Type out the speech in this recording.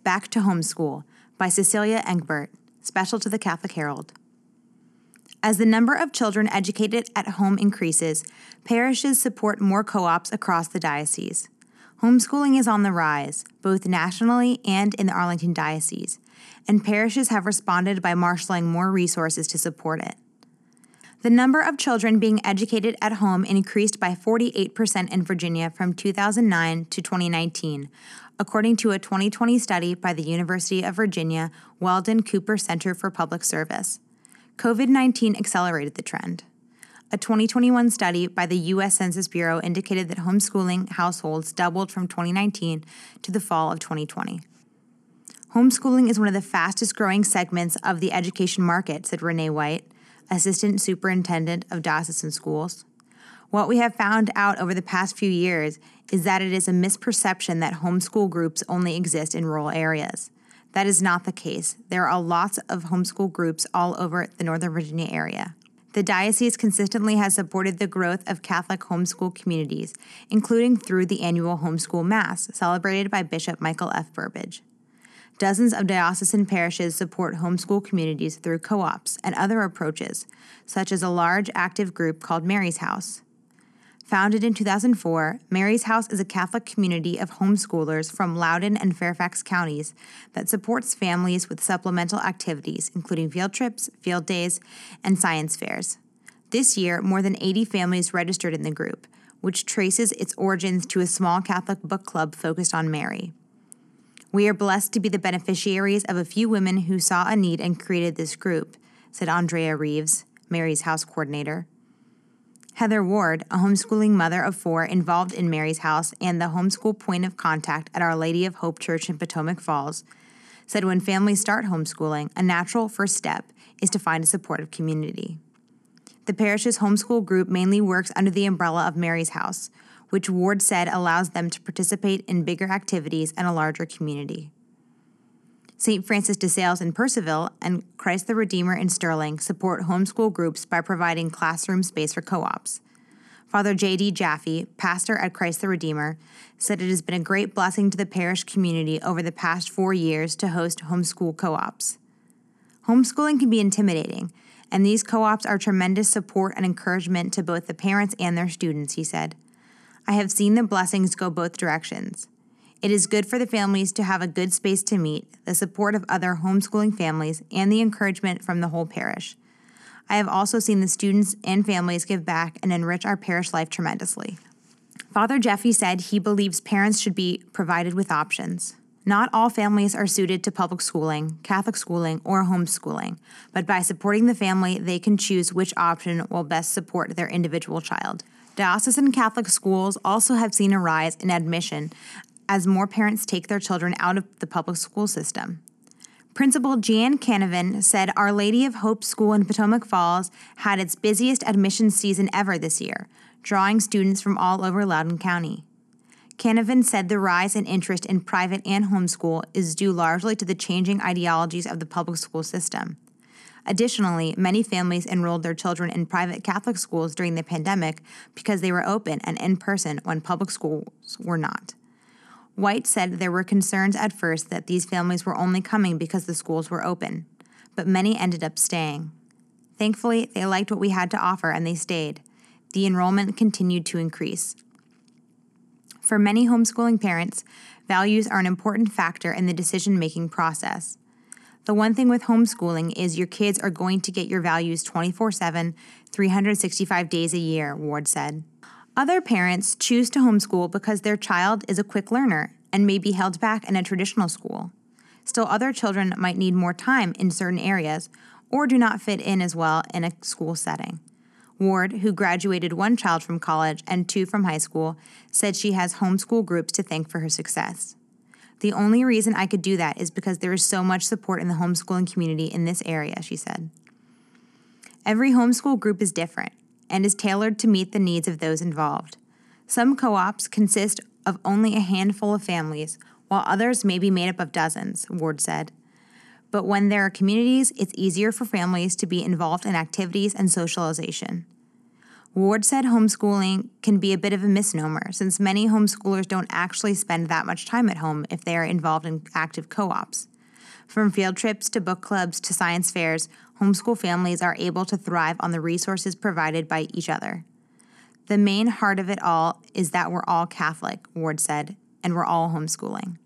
Back to Homeschool by Cecilia Engbert, special to the Catholic Herald. As the number of children educated at home increases, parishes support more co-ops across the diocese. Homeschooling is on the rise, both nationally and in the Arlington Diocese, and parishes have responded by marshaling more resources to support it. The number of children being educated at home increased by 48% in Virginia from 2009 to 2019, according to a 2020 study by the University of Virginia Weldon Cooper Center for Public Service. COVID-19 accelerated the trend. A 2021 study by the U.S. Census Bureau indicated that homeschooling households doubled from 2019 to the fall of 2020. Homeschooling is one of the fastest growing segments of the education market, said Renee White, Assistant Superintendent of Diocesan Schools. What we have found out over the past few years is that it is a misperception that homeschool groups only exist in rural areas. That is not the case. There are lots of homeschool groups all over the Northern Virginia area. The diocese consistently has supported the growth of Catholic homeschool communities, including through the annual Homeschool Mass, celebrated by Bishop Michael F. Burbidge. Dozens of diocesan parishes support homeschool communities through co-ops and other approaches, such as a large active group called Mary's House. Founded in 2004, Mary's House is a Catholic community of homeschoolers from Loudoun and Fairfax counties that supports families with supplemental activities, including field trips, field days, and science fairs. This year, more than 80 families registered in the group, which traces its origins to a small Catholic book club focused on Mary. We are blessed to be the beneficiaries of a few women who saw a need and created this group, said Andrea Reeves, Mary's House coordinator. Heather Ward, a homeschooling mother of 4 involved in Mary's House and the homeschool point of contact at Our Lady of Hope Church in Potomac Falls, said when families start homeschooling, a natural first step is to find a supportive community. The parish's homeschool group mainly works under the umbrella of Mary's House, which Ward said allows them to participate in bigger activities and a larger community. St. Francis de Sales in Purcellville and Christ the Redeemer in Sterling support homeschool groups by providing classroom space for co-ops. Father J.D. Jaffe, pastor at Christ the Redeemer, said it has been a great blessing to the parish community over the past 4 years to host homeschool co-ops. Homeschooling can be intimidating, and these co-ops are tremendous support and encouragement to both the parents and their students, he said. I have seen the blessings go both directions. It is good for the families to have a good space to meet, the support of other homeschooling families, and the encouragement from the whole parish. I have also seen the students and families give back and enrich our parish life tremendously. Father Jeffy said he believes parents should be provided with options. Not all families are suited to public schooling, Catholic schooling, or homeschooling, but by supporting the family, they can choose which option will best support their individual child. Diocesan Catholic schools also have seen a rise in admission as more parents take their children out of the public school system. Principal Jan Canavan said Our Lady of Hope School in Potomac Falls had its busiest admissions season ever this year, drawing students from all over Loudoun County. Canavan said the rise in interest in private and homeschool is due largely to the changing ideologies of the public school system. Additionally, many families enrolled their children in private Catholic schools during the pandemic because they were open and in person when public schools were not. White said there were concerns at first that these families were only coming because the schools were open, but many ended up staying. Thankfully, they liked what we had to offer and they stayed. The enrollment continued to increase. For many homeschooling parents, values are an important factor in the decision-making process. The one thing with homeschooling is your kids are going to get your values 24/7, 365 days a year, Ward said. Other parents choose to homeschool because their child is a quick learner and may be held back in a traditional school. Still, other children might need more time in certain areas or do not fit in as well in a school setting. Ward, who graduated 1 child from college and 2 from high school, said she has homeschool groups to thank for her success. The only reason I could do that is because there is so much support in the homeschooling community in this area, she said. Every homeschool group is different and is tailored to meet the needs of those involved. Some co-ops consist of only a handful of families, while others may be made up of dozens, Ward said. But when there are communities, it's easier for families to be involved in activities and socialization. Ward said homeschooling can be a bit of a misnomer since many homeschoolers don't actually spend that much time at home if they are involved in active co-ops. From field trips to book clubs to science fairs, homeschool families are able to thrive on the resources provided by each other. The main heart of it all is that we're all Catholic, Ward said, and we're all homeschooling.